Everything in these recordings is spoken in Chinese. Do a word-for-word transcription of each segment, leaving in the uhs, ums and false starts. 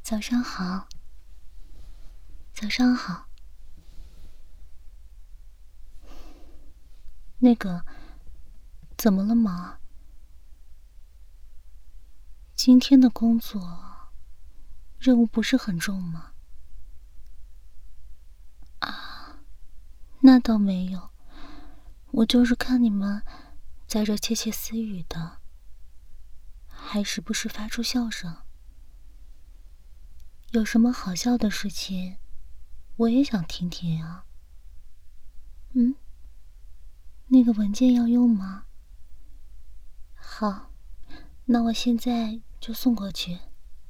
早上好。早上好。那个，怎么了嘛？今天的工作任务不是很重吗？啊，那倒没有，我就是看你们在这窃窃私语的，还时不时发出笑声。有什么好笑的事情，我也想听听啊。嗯，那个文件要用吗？好，那我现在就送过去。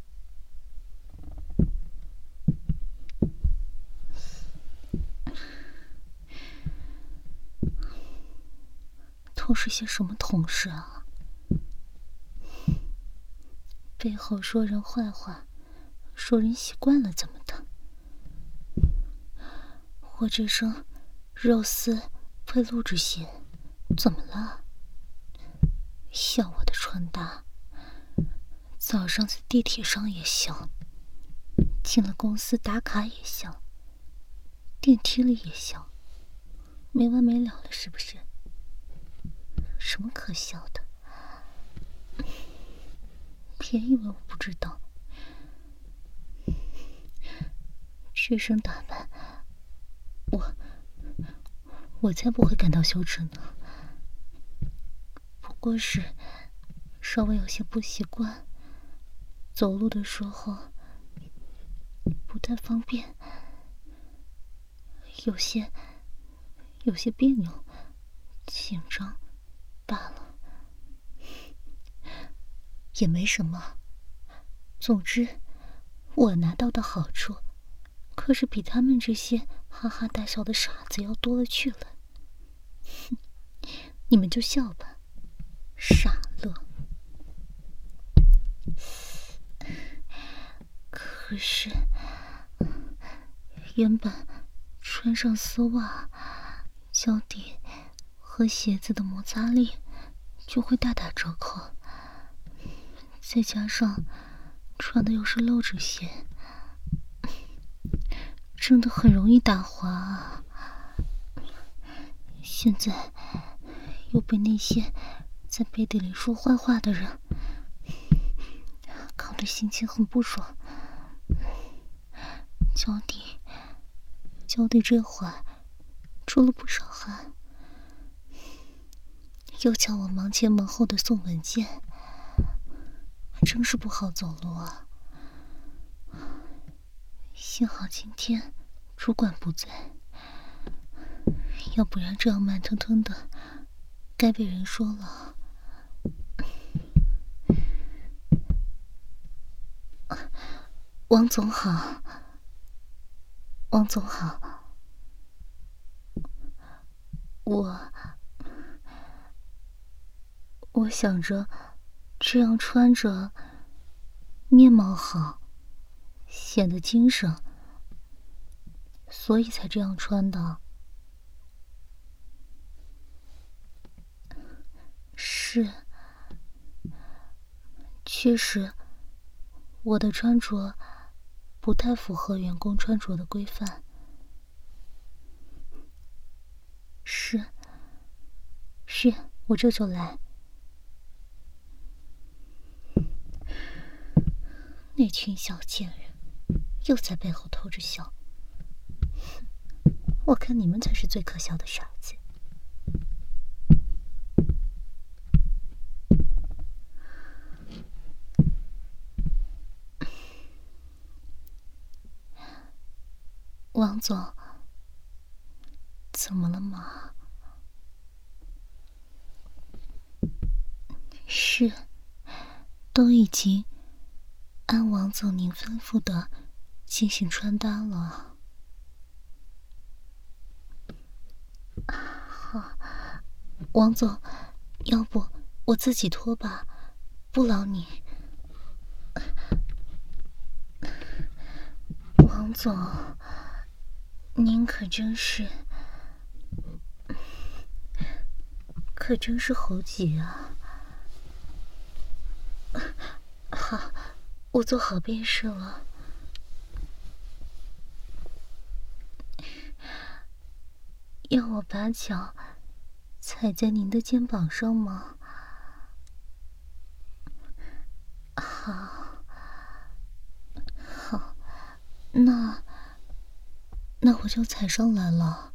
都是些什么同事啊？背后说人坏话，说人习惯了怎么的？我这身肉丝配录制鞋，怎么了？像我的穿搭，早上在地铁上也香，进了公司打卡也香，电梯里也香，没完没了了是不是？什么可笑的？别以为我不知道，这身打扮，我我才不会感到羞耻呢。不过是稍微有些不习惯，走路的时候不太方便，有些有些别扭、紧张罢了，也没什么。总之，我拿到的好处可是比他们这些哈哈大笑的傻子要多了去了。哼，你们就笑吧，傻乐。可是原本穿上丝袜，脚底和鞋子的摩擦力就会大打折扣，再加上穿的又是露趾鞋，真的很容易打滑啊。现在又被那些在背地里说坏话的人搞得心情很不爽，脚底脚底这会儿出了不少汗，又叫我忙前忙后的送文件，真是不好走路啊。幸好今天主管不在，要不然这样慢腾腾的该被人说了。王总好。王总好。我我想着这样穿着面貌好，显得精神，所以才这样穿的。是，确实我的穿着不太符合员工穿着的规范。是是，我这就来。那群小贱人又在背后偷着笑，我看你们才是最可笑的傻子。王总，怎么了嘛？是，都已经按王总您吩咐的进行穿搭了。好，王总，要不我自己脱吧，不劳你。王总，您可真是，可真是猴急啊！好，我做好便是了。 要我把脚踩在您的肩膀上吗？好，好，那那我就踩上来了。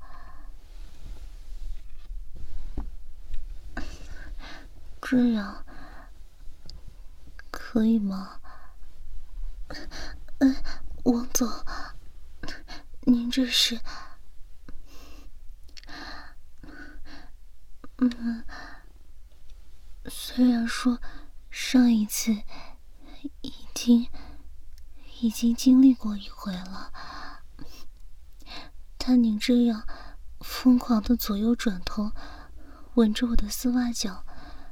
这样可以吗？嗯，王总，您这是……嗯，虽然说上一次已经已经经历过一回了，但您这样疯狂的左右转头，闻着我的丝袜脚，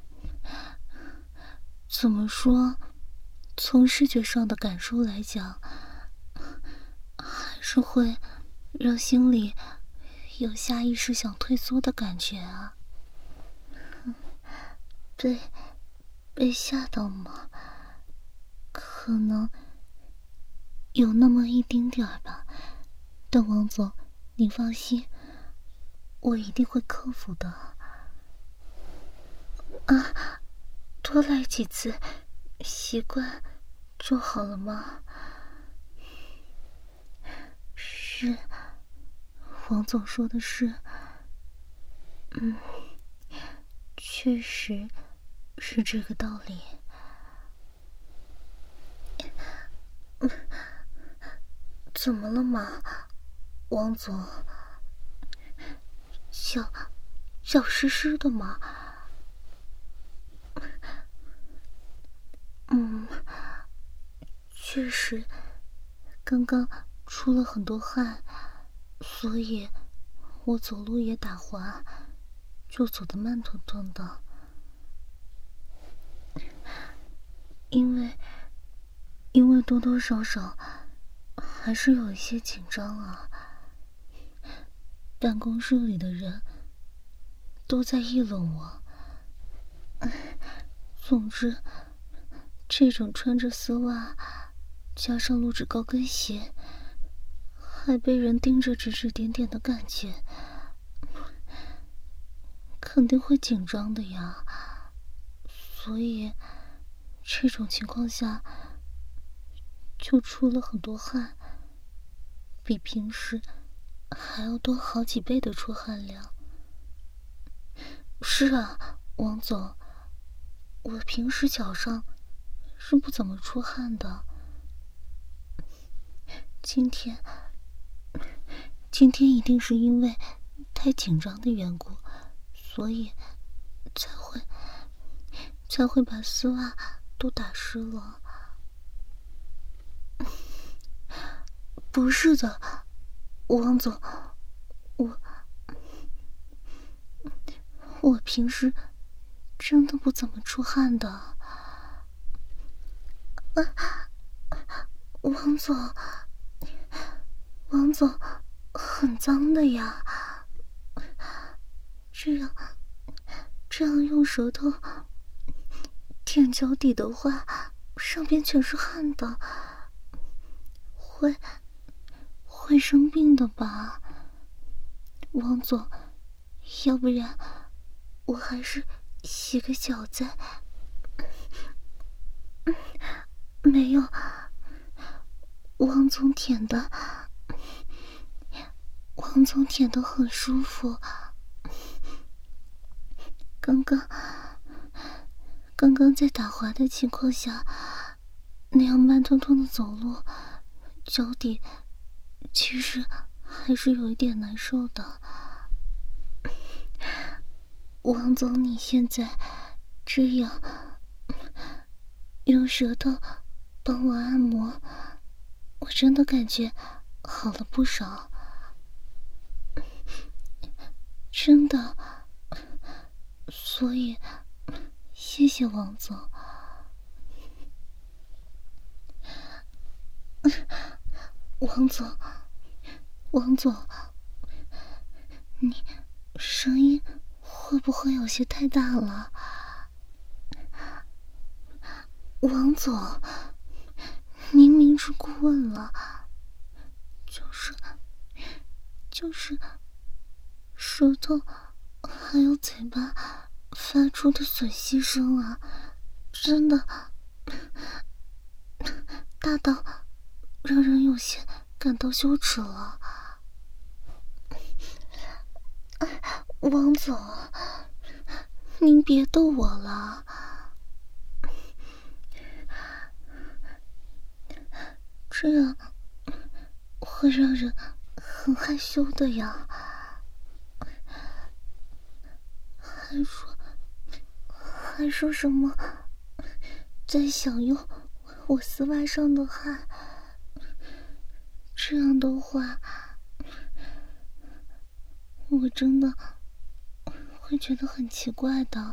怎么说？从视觉上的感受来讲，还是会让心里有下意识想退缩的感觉啊。被被吓到吗？可能有那么一丁点儿吧，但王总，您放心，我一定会克服的。啊，多来几次，习惯就好了吗？是，王总说的是，嗯，确实是这个道理。嗯，怎么了嘛，王总？脚脚湿湿的吗？嗯，确实，刚刚出了很多汗，所以我走路也打滑，就走得慢吞吞的。因为，因为多多少少还是有一些紧张啊。办公室里的人都在议论我。总之，这种穿着丝袜加上露趾高跟鞋，还被人盯着指指点点的感觉，肯定会紧张的呀。所以这种情况下就出了很多汗，比平时还要多好几倍的出汗量。是啊，王总，我平时脚上是不怎么出汗的。今天，今天一定是因为太紧张的缘故，所以才会才会把丝袜都打湿了。不是的，王总，我我平时真的不怎么出汗的。啊，王总，王总，很脏的呀。这样，这样用舌头舔脚底的话，上边全是汗的，会会生病的吧？王总，要不然我还是洗个脚再……没有，王总舔的，王总舔的很舒服。刚刚，刚刚在打滑的情况下，那样慢吞吞的走路，脚底其实还是有一点难受的。王总，你现在这样用舌头帮我按摩，我真的感觉好了不少。真的，所以谢谢王总。王总，王总，你声音会不会有些太大了？王总，您明知故问了，就是就是舌头还有嘴巴发出的吮吸声啊，真的大到让人有些感到羞耻了。王总，您别逗我了，这样会让人很害羞的呀。还说还说什么在享用我丝袜上的汗，这样的话我真的会觉得很奇怪的。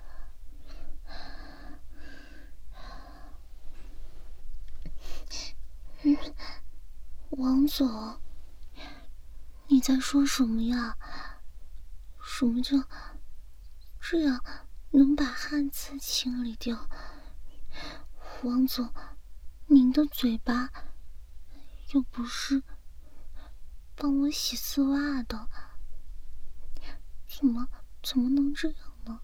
嗯，王总，你在说什么呀？什么叫这样能把汗渍清理掉？王总，您的嘴巴又不是帮我洗丝袜的，怎么怎么能这样呢？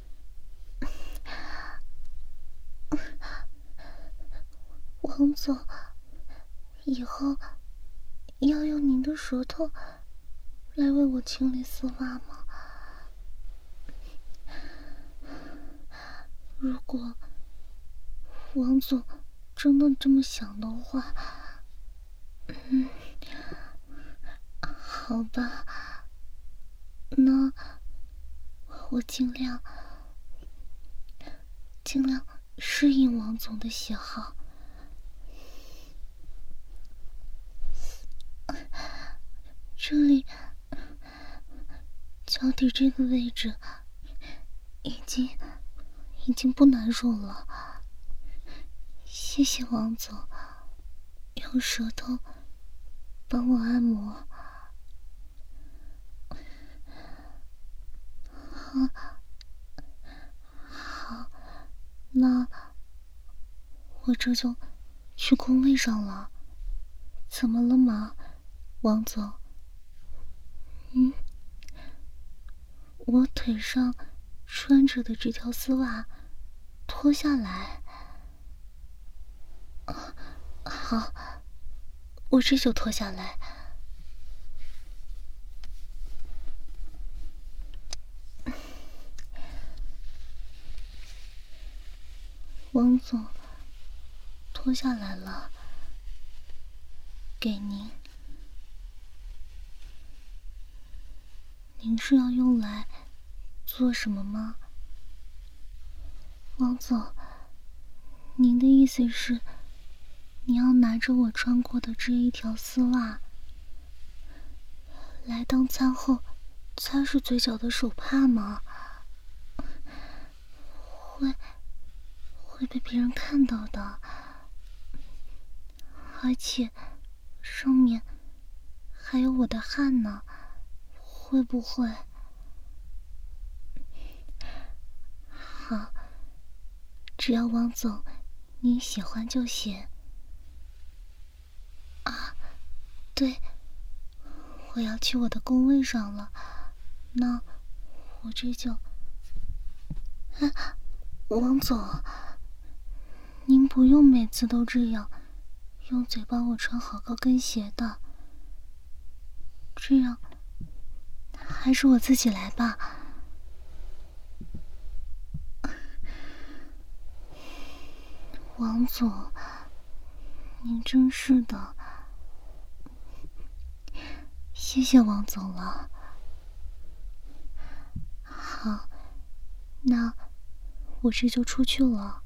王总，以后要用您的舌头来为我清理丝袜吗？如果王总真的这么想的话，嗯，好吧，那我尽量尽量适应王总的喜好。这里脚底这个位置已经已经不难受了，谢谢王总用舌头帮我按摩。好，好，那我这就去工位上了。怎么了吗，王总？嗯，我腿上穿着的这条丝袜脱下来。啊，好，我这就脱下来。王总，脱下来了，给您。您是要用来做什么吗？王总，您的意思是你要拿着我穿过的这一条丝袜来当餐后擦拭嘴角的手帕吗？会会被别人看到的，而且上面还有我的汗呢，会不会？好，只要王总你喜欢就行。啊，对，我要去我的工位上了，那我这就……啊，王总，您不用每次都这样用嘴帮我穿好高跟鞋的，这样还是我自己来吧。王总，您真是的，谢谢王总了。好，那我这就出去了。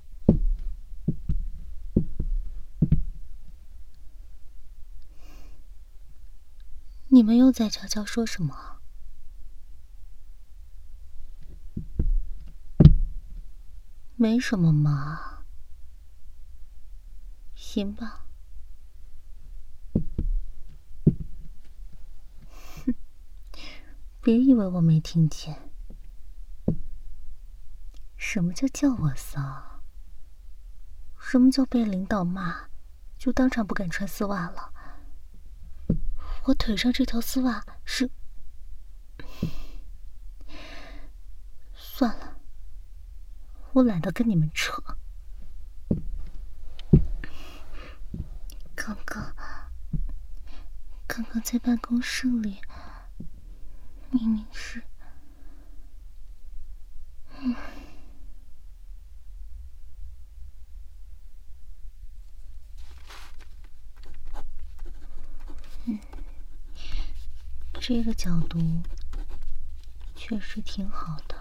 你们又在悄悄说什么？没什么嘛。行吧。哼，别以为我没听见。什么叫叫我骚？什么叫被领导骂就当场不敢穿丝袜了？我腿上这条丝袜是…… 算了，我懒得跟你们扯。刚刚，刚刚在办公室里，明明是……嗯。嗯，这个角度确实挺好的，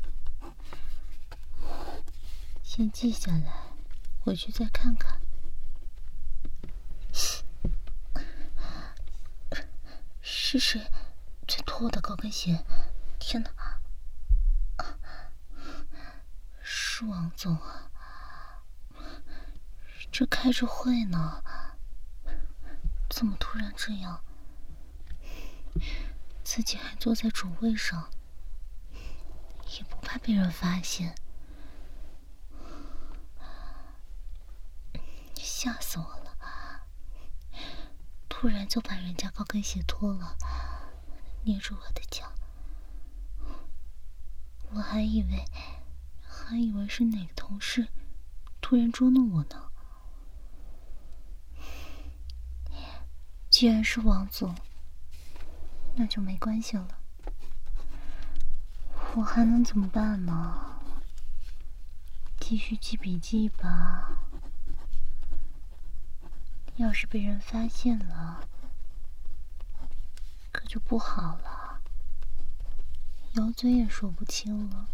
先记下来，回去再看看。是谁在脱我的高跟鞋？天哪！是王总啊！这开着会呢，怎么突然这样？自己还坐在主位上，也不怕被人发现，吓死我了！突然就把人家高跟鞋脱了，捏住我的脚，我还以为还以为是哪个同事突然捉弄我呢。既然是王总，那就没关系了。我还能怎么办呢？继续记笔记吧。要是被人发现了，可就不好了，咬嘴也说不清了。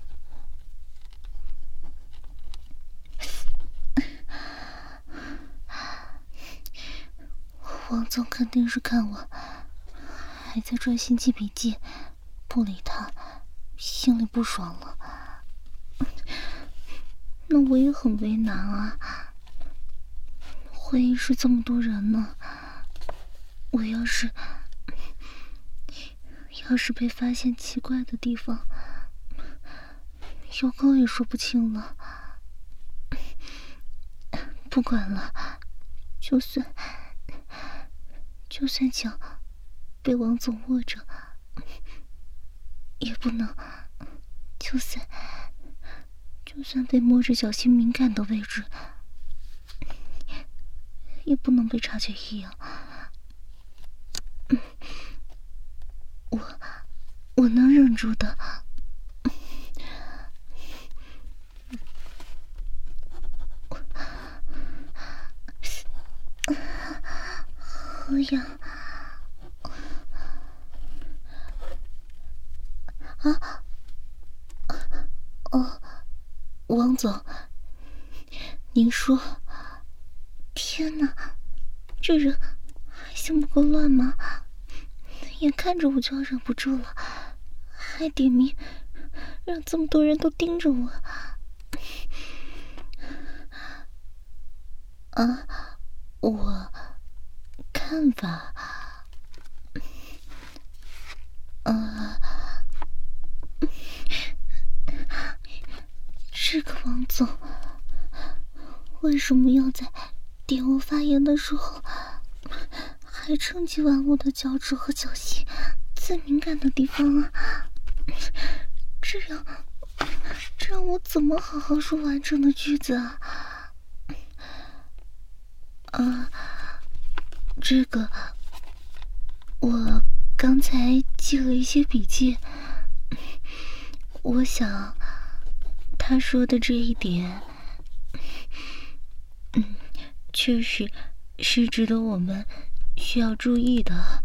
王总肯定是看我还在专心记笔记，不理他，心里不爽了。那我也很为难啊。会议室这么多人呢，我要是要是被发现奇怪的地方，有口也说不清了。不管了，就算就算脚被王总握着，也不能，就算就算被摸着脚心敏感的位置，也不能被察觉异样。我我能忍住的。好痒啊！哦，王总，您说，天哪，这人还嫌不够乱吗？眼看着我就要忍不住了，还点名让这么多人都盯着我。啊，我看法，啊，这个王总为什么要在点我发言的时候，还趁机玩我的脚趾和脚心最敏感的地方啊？这样，这样我怎么好好说完整的句子啊？啊，这个，我刚才记了一些笔记，我想他说的这一点，嗯，确实是值得我们需要注意的。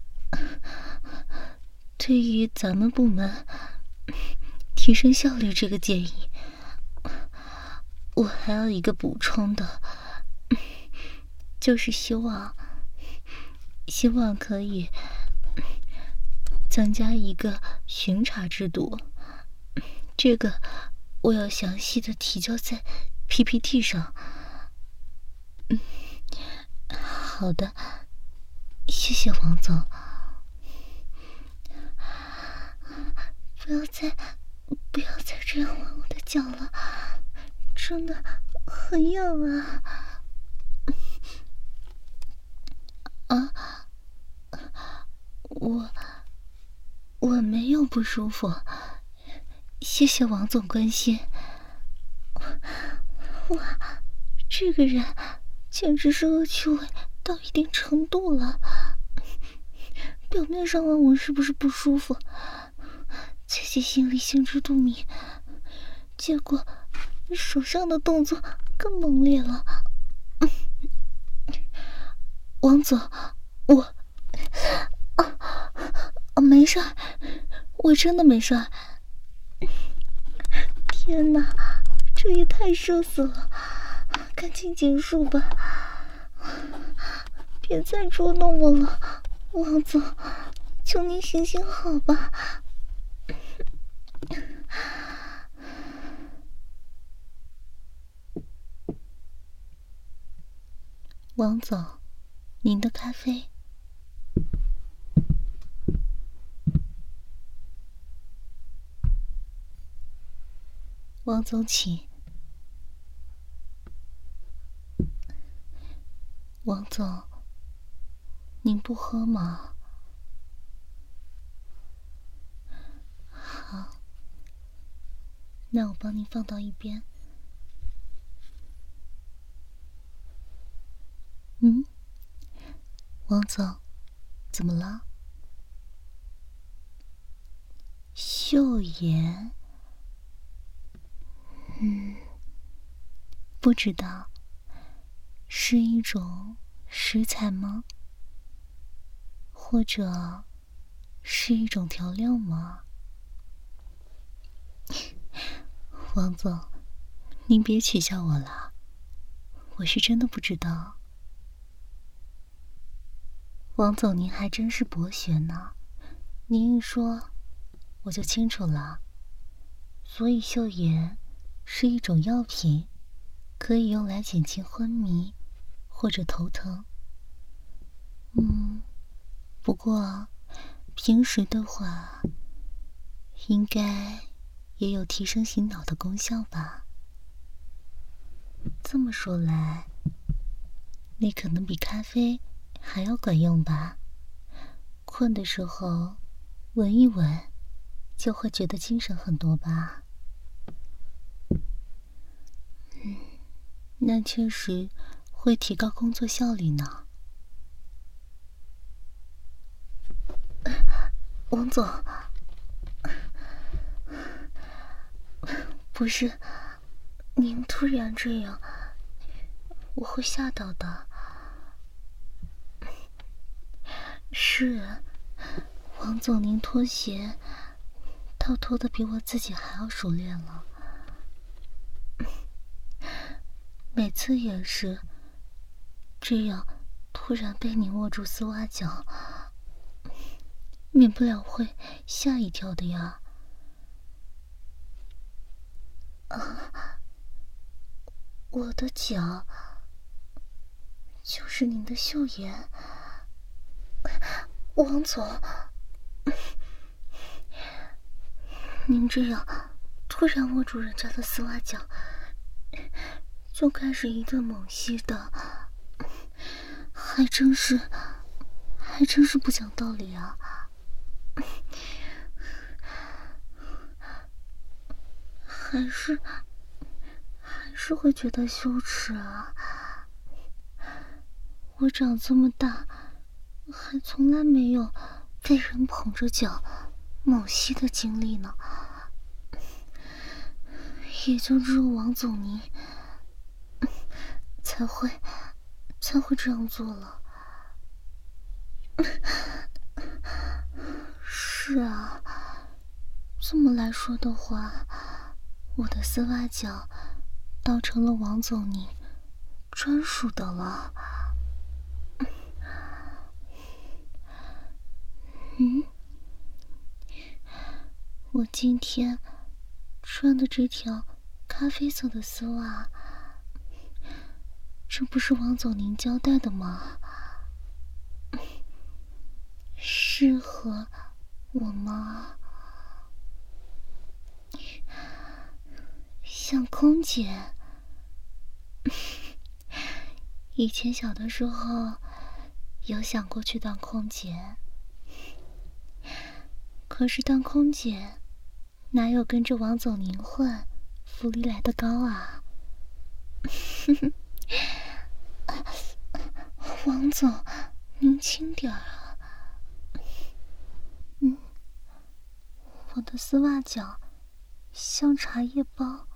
对于咱们部门提升效率这个建议，我还有一个补充的，就是希望希望可以增加一个巡查制度，这个我要详细的提交在 P P T 上。嗯，好的，谢谢王总。不要再不要再这样玩我的脚了，真的很痒啊！啊，我我没有不舒服， 谢谢王总关心。哇，这个人简直是恶趣味到一定程度了。表面上问我是不是不舒服，自己心里心知肚明，结果手上的动作更猛烈了。王总，我啊啊没事儿，我真的没事儿。天哪，这也太社死了，赶紧结束吧，别再捉弄我了，王总，求您行行好吧。王总，您的咖啡。王总请。王总，您不喝吗？好，那我帮您放到一边。嗯，王总，怎么了？秀妍？嗯，不知道，是一种食材吗？或者是一种调料吗？王总，您别取笑我了，我是真的不知道。王总，您还真是博学呢，您一说我就清楚了。所以秀妍是一种药品，可以用来减轻昏迷或者头疼。嗯，不过平时的话应该也有提升醒脑的功效吧。这么说来，那可能比咖啡还要管用吧。困的时候闻一闻就会觉得精神很多吧。嗯，那确实会提高工作效率呢。王总，不是，您突然这样，我会吓到的。是，王总，您脱鞋倒脱得比我自己还要熟练了。每次也是这样，突然被您握住丝袜脚，免不了会吓一跳的呀。啊，我的脚就是您的秀妍。王总，您这样突然握住人家的丝袜脚，就开始一顿猛吸的，还真是还真是不讲道理啊。还是还是会觉得羞耻啊。我长这么大还从来没有被人捧着脚猛吸的经历呢，也就只有王总您才会才会这样做了。是啊，这么来说的话，我的丝袜脚倒成了王总您专属的了。嗯，我今天穿的这条咖啡色的丝袜，这不是王总您交代的吗？适合我吗？像空姐。以前小的时候有想过去当空姐，可是当空姐哪有跟着王总您混，福利来得高啊？王总，您轻点儿啊。嗯，我的丝袜脚像茶叶包。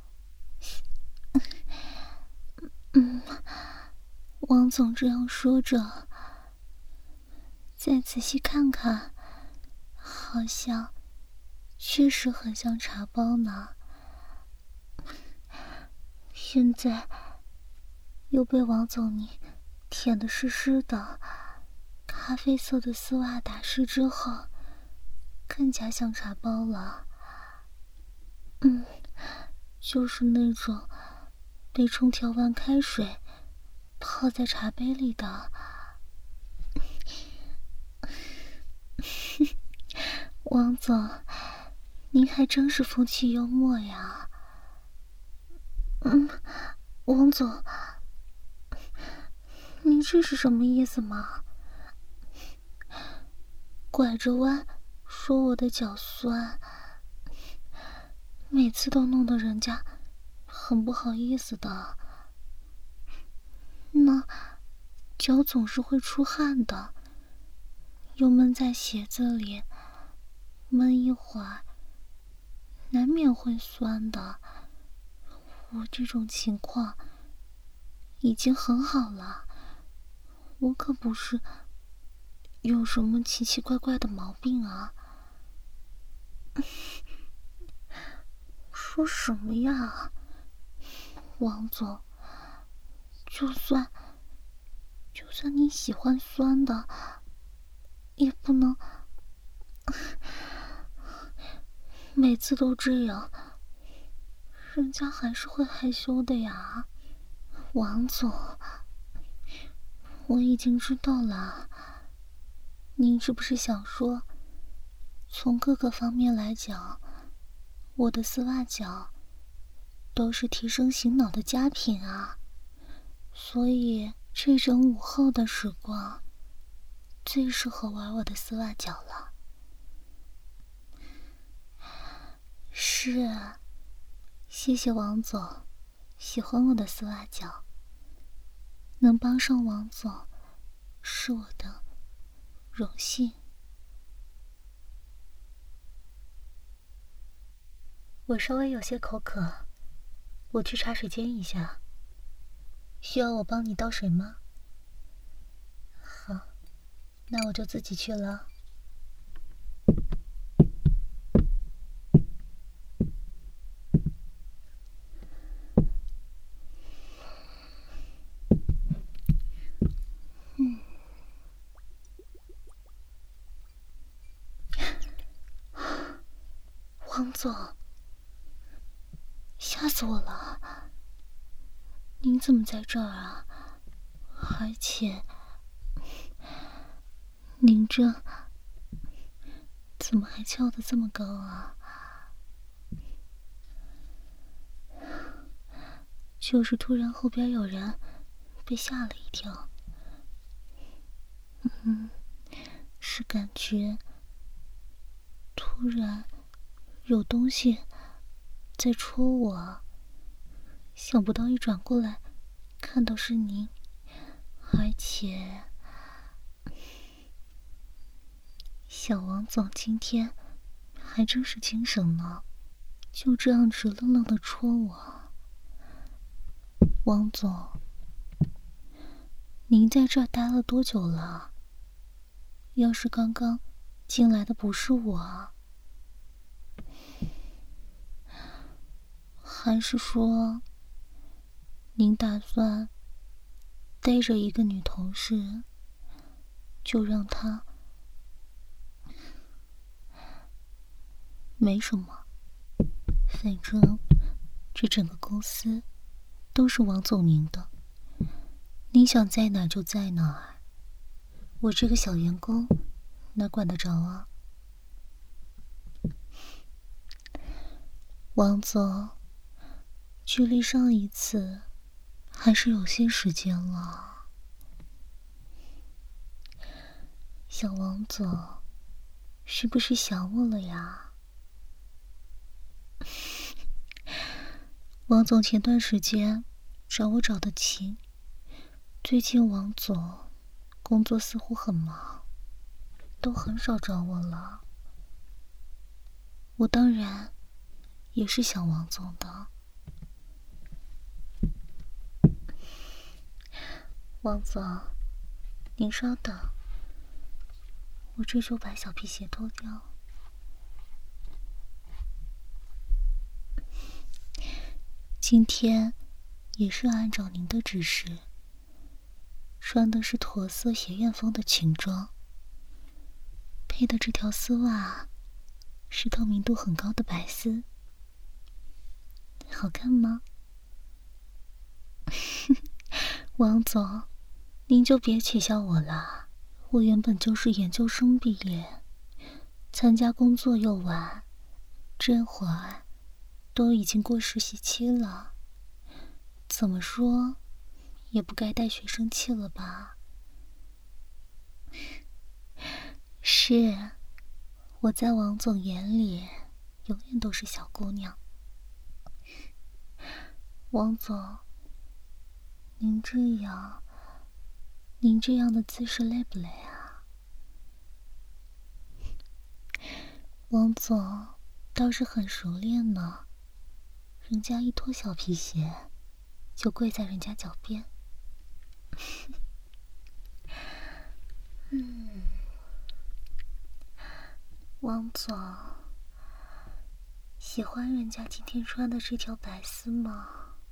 嗯，王总这样说着，再仔细看看，好像确实很像茶包呢。现在又被王总你舔得湿湿的，咖啡色的丝袜打湿之后，更加像茶包了。嗯，就是那种得冲调完开水泡在茶杯里的。王总，您还真是风趣幽默呀。嗯，王总，您这是什么意思吗？拐着弯说我的脚酸，每次都弄得人家很不好意思的。那脚总是会出汗的，又闷在鞋子里，闷一会儿难免会酸的。我这种情况已经很好了，我可不是有什么奇奇怪怪的毛病啊。说什么呀，王总，就算就算你喜欢酸的，也不能每次都这样，人家还是会害羞的呀。王总，我已经知道了，您是不是想说，从各个方面来讲，我的丝袜脚都是提升醒脑的佳品啊？所以这种午后的时光最适合玩我的丝袜脚了。是啊，谢谢王总喜欢我的丝袜脚，能帮上王总是我的荣幸。我稍微有些口渴，我去茶水间一下，需要我帮你倒水吗？好，那我就自己去了。嗯，王总，吓死我了！您怎么在这儿啊？而且，您这怎么还翘得这么高啊？就是突然后边有人，被吓了一跳。嗯，是感觉突然有东西在戳我，想不到一转过来看到是您，而且小王总今天还真是精神呢，就这样直愣愣地戳我。王总，您在这儿待了多久了？要是刚刚进来的不是我，还是说您打算带着一个女同事，就让她……没什么，反正这整个公司都是王总您的，您想在哪儿就在哪儿，我这个小员工哪管得着啊？王总，距离上一次还是有些时间了。小王总，是不是想我了呀？ 王总前段时间找我找的勤，最近王总工作似乎很忙，都很少找我了。我当然也是想王总的。王总，您稍等，我这就把小皮鞋脱掉。今天也是按照您的指示，穿的是驼色学院风的裙装，配的这条丝袜是透明度很高的白丝，好看吗？王总，您就别取笑我了，我原本就是研究生毕业，参加工作又晚，这会儿都已经过实习期了，怎么说也不该带学生气了吧？是，我在王总眼里永远都是小姑娘。王总，您这样，您这样的姿势累不累啊？王总倒是很熟练呢，人家一脱小皮鞋，就跪在人家脚边。嗯，王总，喜欢人家今天穿的这条白丝吗？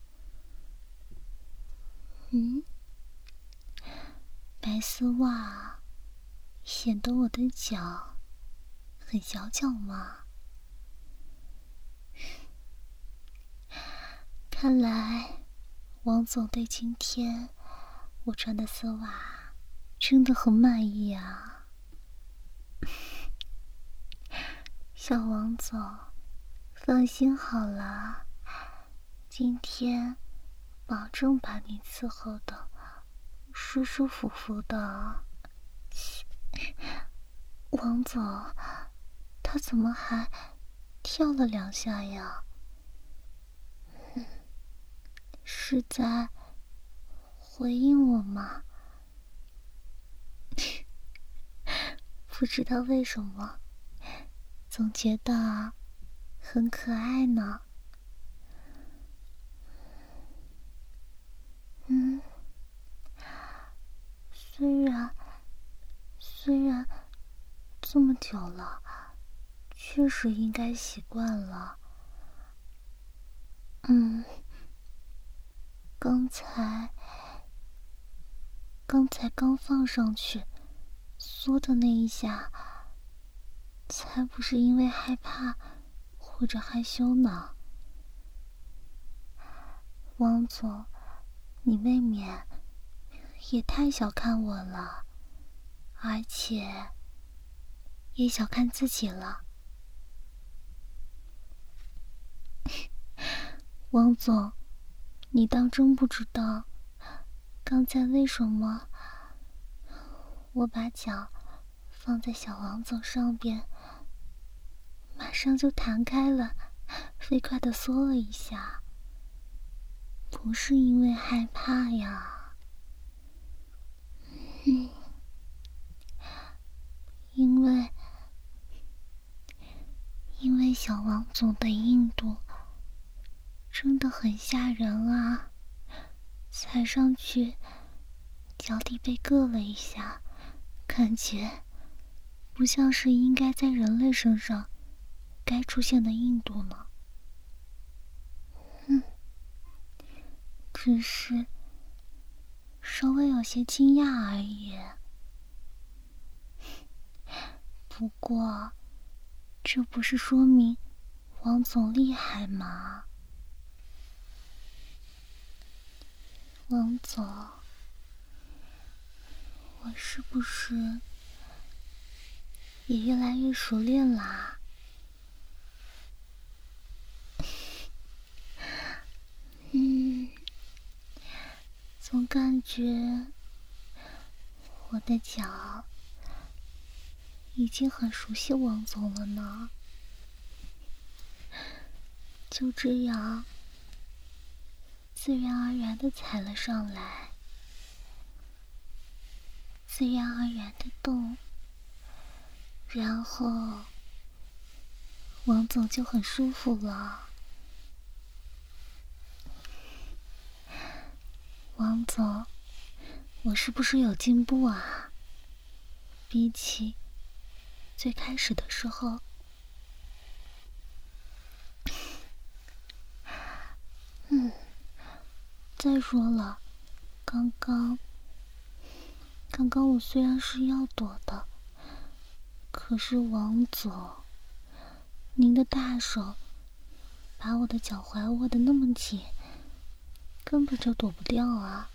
嗯，白丝袜显得我的脚很小巧吗？看来王总对今天我穿的丝袜真的很满意啊。小王总，放心好了，今天保证把你伺候的舒舒服服的。王总，他怎么还跳了两下呀？是在回应我吗？不知道为什么，总觉得很可爱呢。嗯，虽然虽然这么久了，确实应该习惯了。嗯，刚才刚才刚放上去缩的那一下，才不是因为害怕或者害羞呢。王总，你未免也太小看我了，而且也小看自己了。王总，你当真不知道刚才为什么我把脚放在小王总上边，马上就弹开了，飞快地缩了一下？不是因为害怕呀，嗯，因为因为小王总的硬度真的很吓人啊，踩上去脚底被硌了一下，感觉不像是应该在人类身上该出现的硬度呢。嗯，只是稍微有些惊讶而已。不过这不是说明王总厉害吗？王总，我是不是也越来越熟练啦？嗯，总感觉我的脚已经很熟悉王总了呢。 就这样自然而然地踩了上来，自然而然地动，然后王总就很舒服了。王总，我是不是有进步啊？比起最开始的时候。嗯，再说了，刚刚，刚刚我虽然是要躲的，可是王总，您的大手把我的脚踝握得那么紧，根本就躲不掉啊。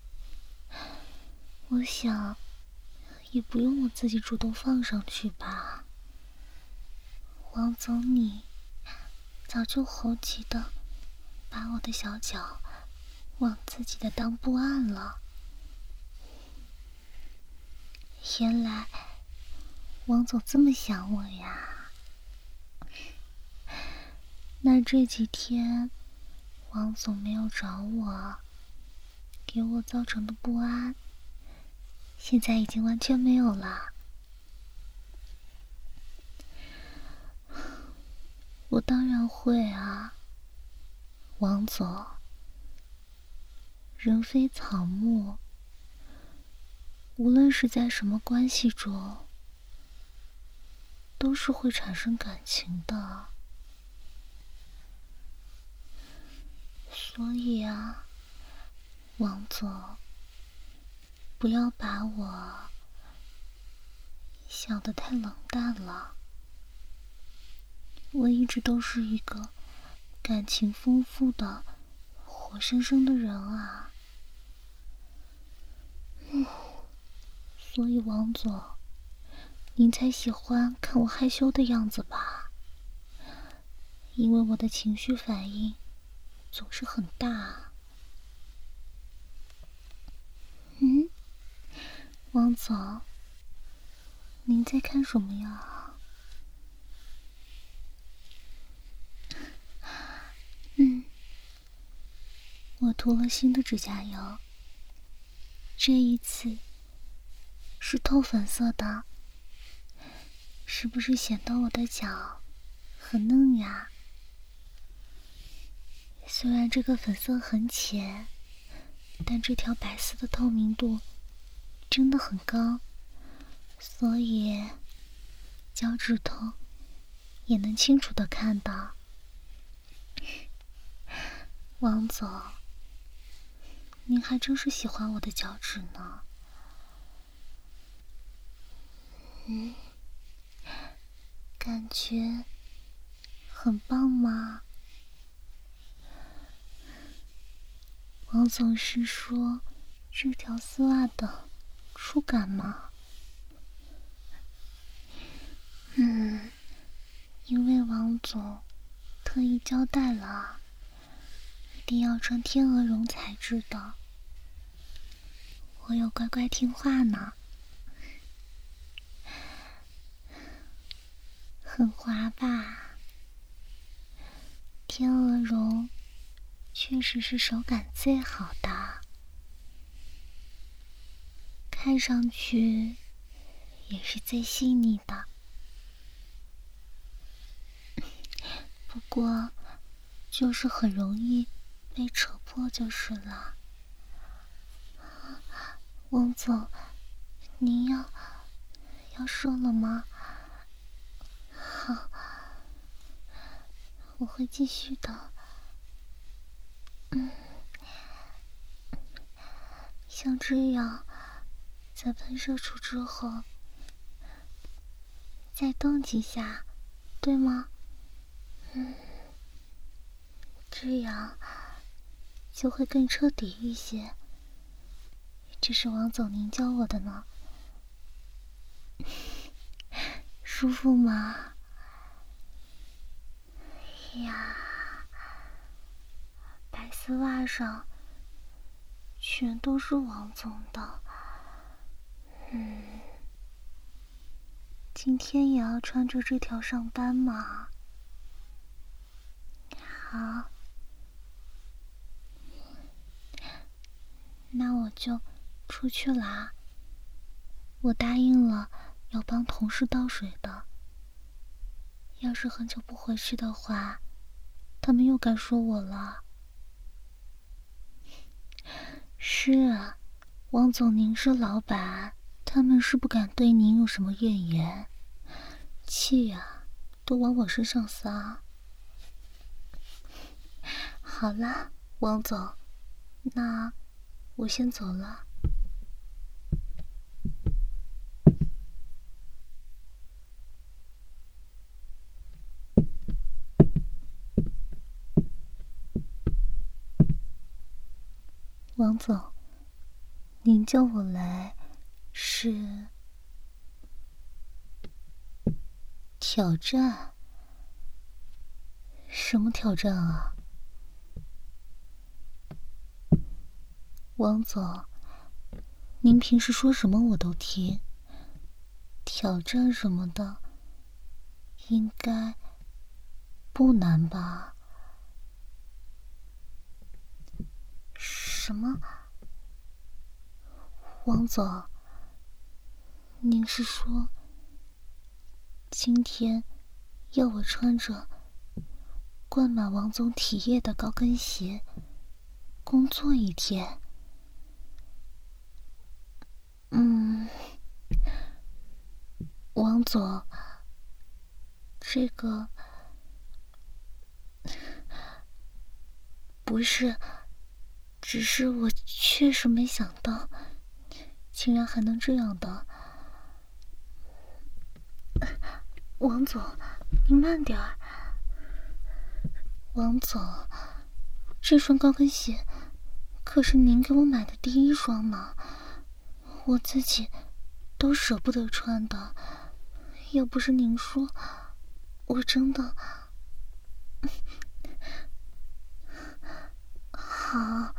我想，也不用我自己主动放上去吧。王总，你早就猴急的把我的小脚往自己的裆部按了。原来王总这么想我呀。那这几天王总没有找我，给我造成的不安现在已经完全没有了。我当然会啊，王总，人非草木，无论是在什么关系中，都是会产生感情的。所以啊，王总，不要把我想得太冷淡了。我一直都是一个感情丰富的活生生的人啊。嗯，所以王总，您才喜欢看我害羞的样子吧？因为我的情绪反应总是很大。嗯，王总，您在看什么呀？嗯，我涂了新的指甲油，这一次是透粉色的，是不是显得我的脚很嫩呀？虽然这个粉色很浅，但这条白丝的透明度真的很高，所以脚趾头也能清楚地看到。王总，您还真是喜欢我的脚趾呢。嗯，感觉很棒吗？王总是说这条丝袜的触感吗？嗯，因为王总特意交代了，一定要穿天鹅绒材质的。我有乖乖听话呢。很滑吧？天鹅绒确实是手感最好的，看上去也是最细腻的。不过就是很容易被扯破就是了。王总，您要要说了吗？好，我会继续的。嗯，像这样，在喷射出之后，再动几下，对吗？嗯，这样就会更彻底一些。这是王总您教我的呢。舒服吗？呀，白丝袜上全都是王总的。嗯，今天也要穿着这条上班吗？ 好，那我就出去啦。我答应了要帮同事倒水的。要是很久不回去的话，他们又该说我了。是啊，王总您是老板，他们是不敢对您有什么怨言，气呀都往我身上撒。好了，王总，那我先走了。王总，您叫我来是挑战？什么挑战啊？王总，您平时说什么我都听，挑战什么的应该不难吧？什么？王总，您是说今天要我穿着灌满王总体液的高跟鞋工作一天？嗯，王总，这个不是，只是我确实没想到竟然还能这样的。王总，您慢点儿。王总，这双高跟鞋可是您给我买的第一双呢，我自己都舍不得穿的。要不是您说，我真的……好，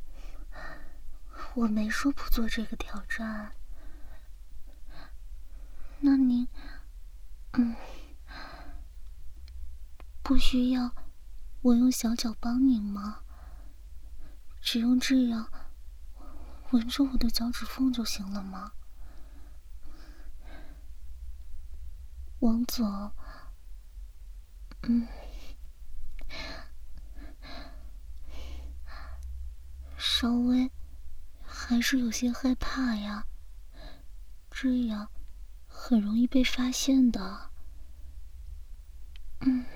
我没说不做这个挑战。那您，嗯，不需要我用小脚帮您吗？只用这样闻着我的脚趾缝就行了吗？王总，嗯，稍微还是有些害怕呀，这样很容易被发现的。嗯，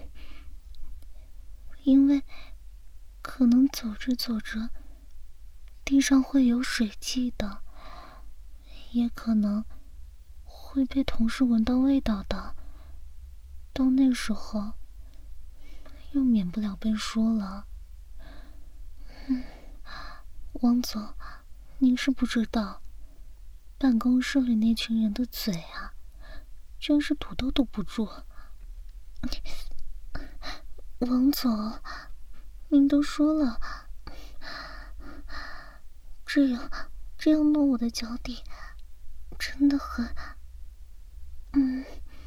因为可能走着走着地上会有水迹的，也可能会被同事闻到味道的，到那时候又免不了被说了。嗯，王总，您是不知道，办公室里那群人的嘴啊，真是堵都堵不住。王总，您都说了，这样这样弄我的脚底，真的很……嗯，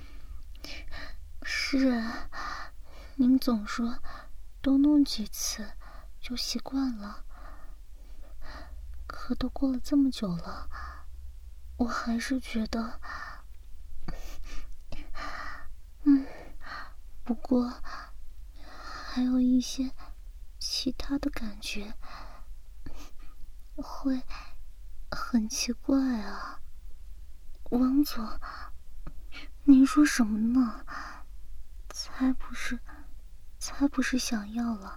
是啊，您总说多弄几次就习惯了，可都过了这么久了，我还是觉得……嗯，不过还有一些其他的感觉，会很奇怪啊。王总，您说什么呢？才不是，才不是想要了。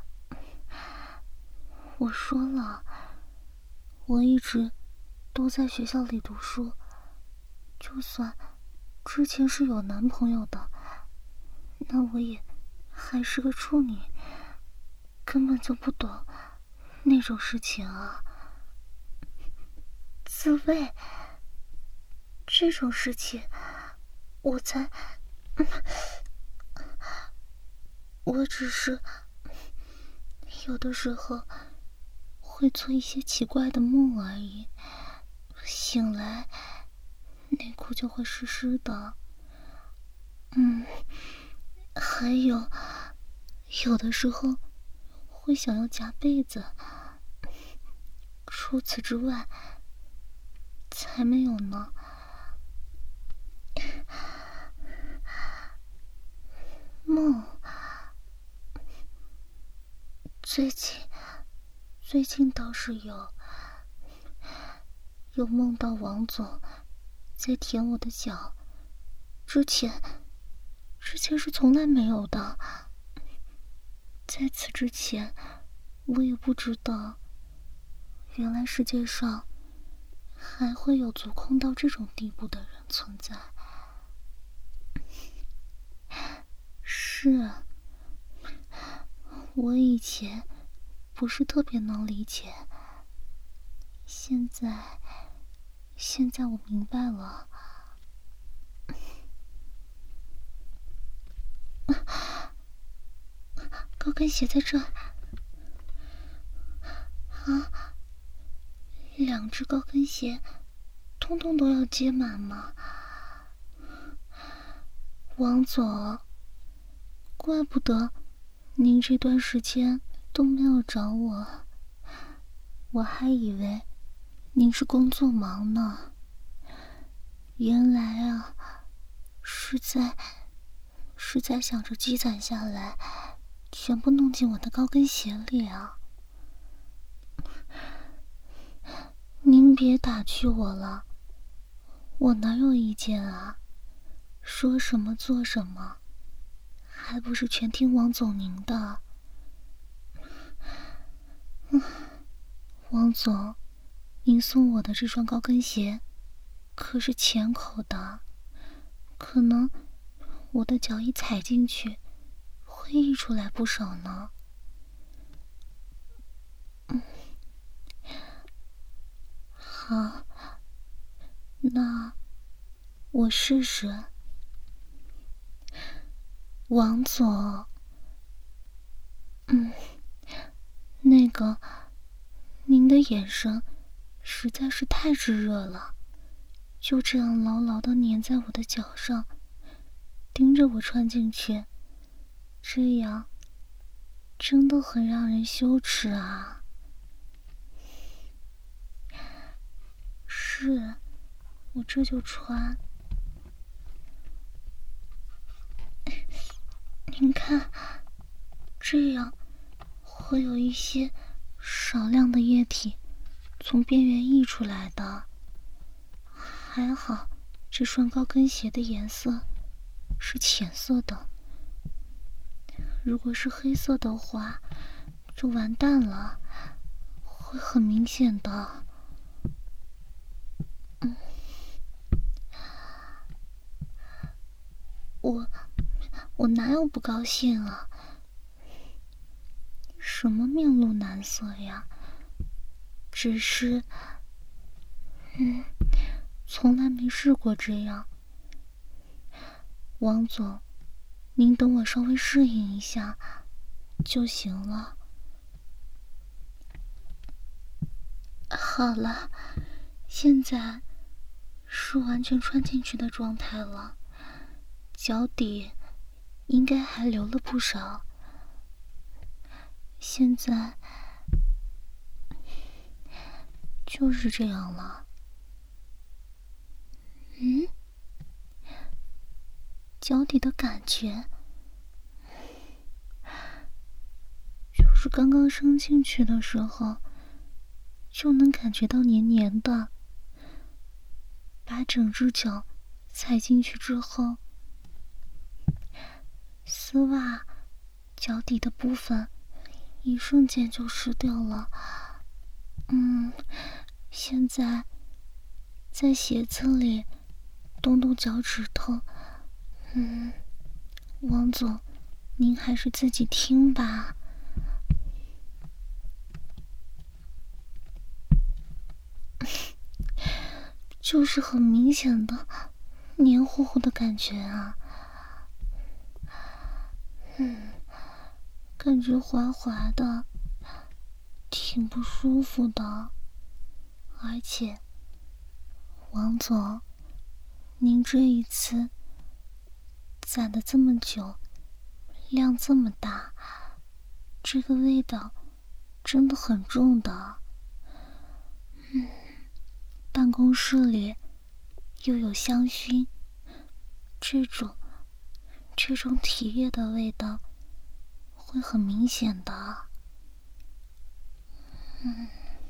我说了，我一直都在学校里读书，就算之前是有男朋友的，那我也还是个处女，根本就不懂那种事情啊。自慰这种事情，我才……我只是有的时候会做一些奇怪的梦而已，醒来内裤就会湿湿的。嗯，还有有的时候会想要夹被子，除此之外才没有呢。梦，最近最近倒是有有梦到王总在舔我的脚，之前之前是从来没有的。在此之前，我也不知道，原来世界上还会有足控到这种地步的人存在。是啊，我以前不是特别能理解，现在现在我明白了。高跟鞋在这儿啊，两只高跟鞋通通都要接满吗？王总，怪不得您这段时间都没有找我，我还以为您是工作忙呢。原来啊，是在是在想着积攒下来，全部弄进我的高跟鞋里啊。您别打趣我了，我哪有意见啊？说什么做什么，还不是全听王总您的。嗯，王总，您送我的这双高跟鞋可是浅口的，可能我的脚一踩进去会溢出来不少呢。嗯，好，那我试试。王总，嗯，那个，您的眼神实在是太炙热了，就这样牢牢地粘在我的脚上，盯着我穿进去，这样真的很让人羞耻啊。是，我这就穿。您看，这样会有一些少量的液体从边缘溢出来的。还好这双高跟鞋的颜色是浅色的，如果是黑色的话就完蛋了，会很明显的。嗯，我我哪有不高兴啊？什么面露难色呀？只是，嗯，从来没试过这样。王总，您等我稍微适应一下就行了。好了，现在是完全穿进去的状态了，脚底应该还留了不少。现在就是这样了。嗯，脚底的感觉就是刚刚伸进去的时候就能感觉到黏黏的，把整只脚踩进去之后，丝袜脚底的部分一瞬间就湿掉了。嗯，现在在鞋子里动动脚趾头。嗯，王总，您还是自己听吧。就是很明显的黏糊糊的感觉啊。嗯，感觉滑滑的，挺不舒服的。而且，王总，您这一次攒的这么久，量这么大， 这个味道真的很重的。嗯，办公室里又有香薰，这种这种体液的味道会很明显的。嗯，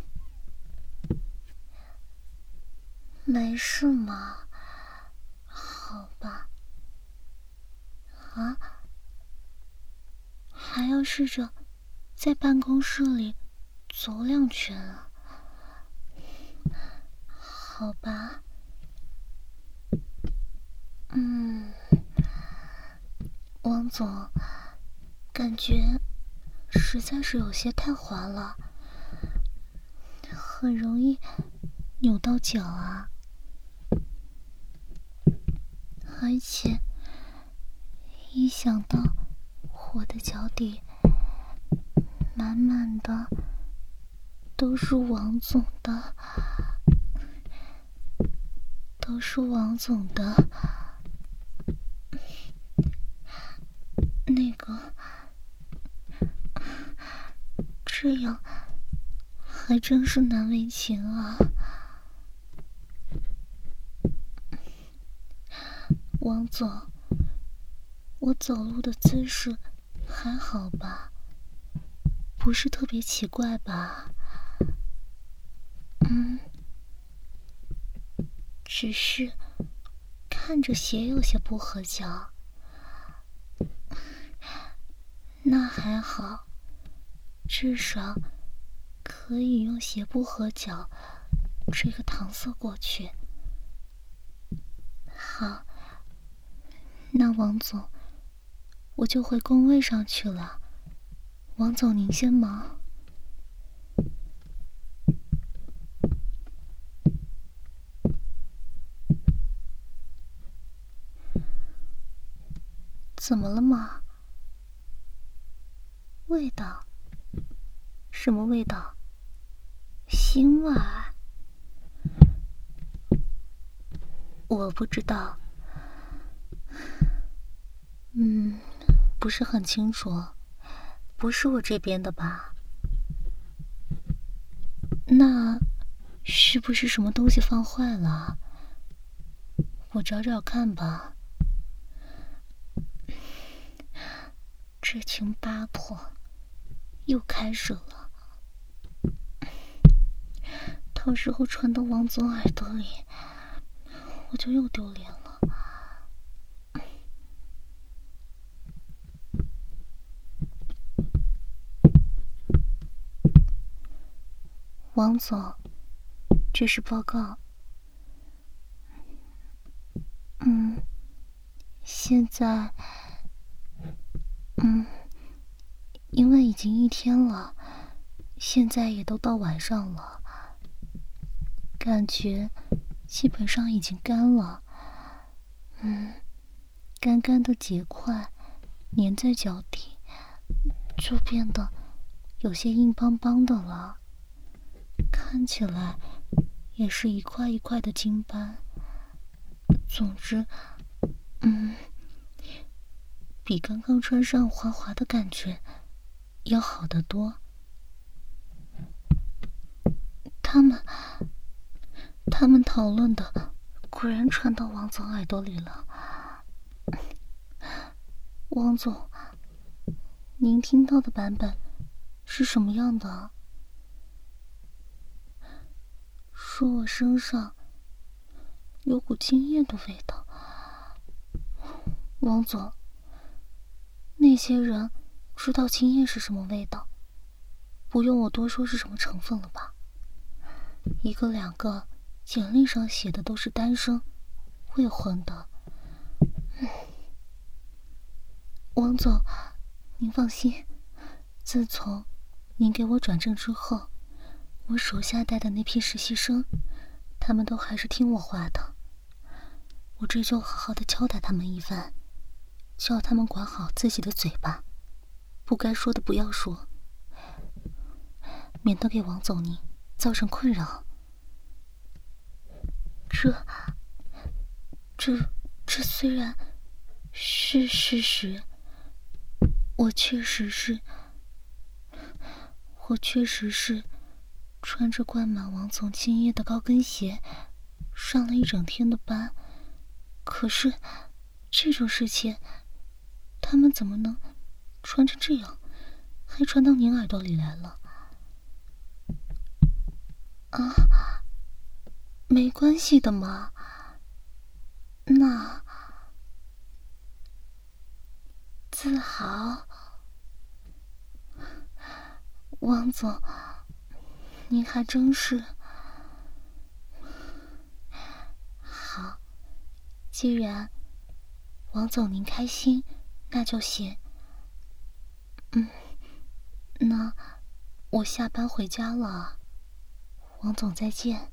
没事嘛，好吧。啊，还要试着在办公室里走两圈啊？好吧。嗯，王总，感觉实在是有些太滑了，很容易扭到脚啊。而且一想到我的脚底满满的都是王总的，都是王总的那个，这样还真是难为情啊。王总，我走路的姿势还好吧？不是特别奇怪吧？嗯，只是看着鞋有些不合脚。那还好，至少可以用鞋不合脚这个搪塞过去。好，那王总，我就回工位上去了。王总您先忙。怎么了吗？味道？什么味道？腥味儿？我不知道。嗯，不是很清楚。不是我这边的吧？那是不是什么东西放坏了？我找找看吧。这群八婆又开始了，到时候传到王总耳朵里，我就又丢脸了。王总，这是报告。嗯，现在，嗯，因为已经一天了，现在也都到晚上了，感觉基本上已经干了。嗯，干干的结块粘在脚底，就变得有些硬邦邦的了，看起来也是一块一块的金斑。总之，嗯，比刚刚穿上滑滑的感觉要好得多。他们，他们讨论的果然传到王总耳朵里了。王总，您听到的版本是什么样的？说我身上有股精液的味道。王总，那些人知道精液是什么味道，不用我多说是什么成分了吧？一个两个，简历上写的都是单身、未婚的。嗯，王总，您放心，自从您给我转正之后，我手下带的那批实习生，他们都还是听我话的。我这就好好的交代他们一番，叫他们管好自己的嘴巴，不该说的不要说，免得给王总您造成困扰。这这这虽然是事实，我确实是我确实是穿着灌满王总精液的高跟鞋，上了一整天的班。可是这种事情，他们怎么能穿成这样，还传到您耳朵里来了？啊，没关系的嘛。那自豪，王总，您还真是好。既然王总您开心，那就行。嗯，那我下班回家了，王总再见。